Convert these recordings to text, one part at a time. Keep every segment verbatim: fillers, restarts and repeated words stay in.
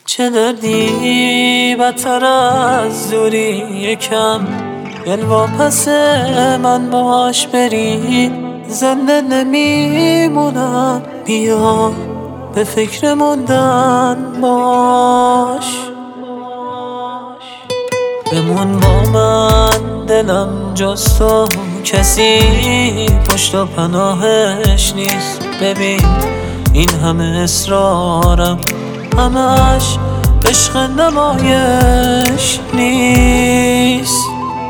چه دردی بدتر از دوری یکم گل واپس من باش بری زنده نمیمونم بیا به فکر موندن باش بمون با من دلم جز تو کسی پشت و پناهش نیست ببین این همه اصرارم همش عشق نمایش نیست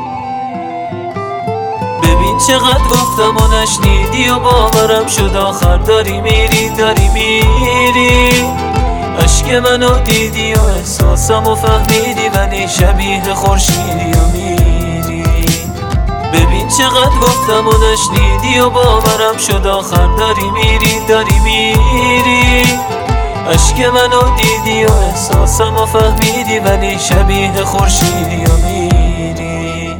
ببین چقدر گفتم و نشنیدی و باورم شد آخر داری میری داری میری عشق منو دیدی و احساسم و فهمیدی ولی شبیه خورشیدی و میری ببین چقدر گفتم و نشنیدی و باورم شد آخر داری میری داری میری عشق منو دیدی و احساسم و فهمیدی ولی شبیه خورشیدی و میری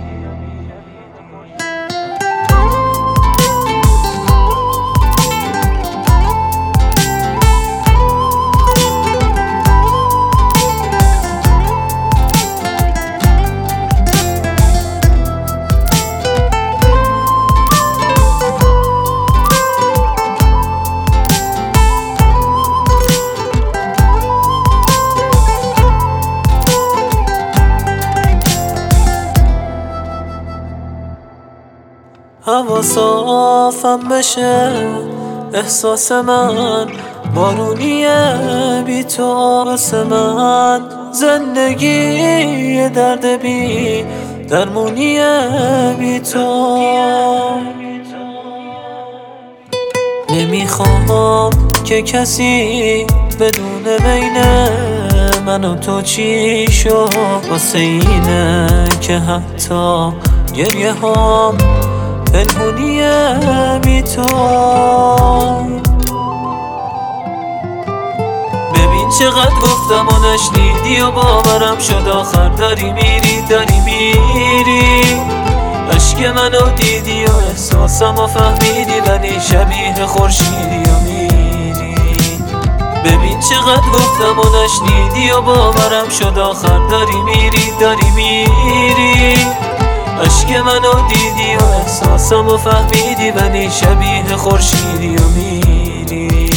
هوا صافم بشه احساس من بارونیه بی تو آس من زندگی درد بی درمونیه بی تو نمیخوام که کسی بدون بین من و تو چی شد واسه اینه که حتی گریه هم پنهونیه بی تو ببین چقدر گفتم و نشنیدی و باورم شد آخر داری میری داری میری عشق منو دیدی و احساسم و فهمیدی ولی شبیه خورشیدی و میری ببین چقدر گفتم و نشنیدی و باورم شد آخر داری میری داری میری عشق منو دیدی و احساسم و فهمیدی ولی شبیه خورشیدی و میری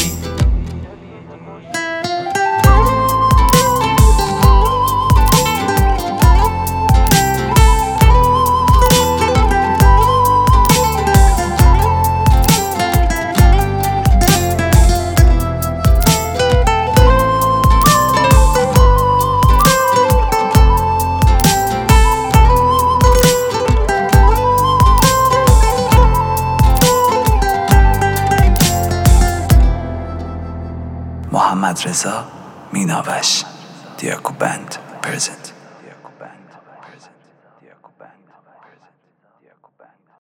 محمد رضا میناوش دیاکو بند پرزنت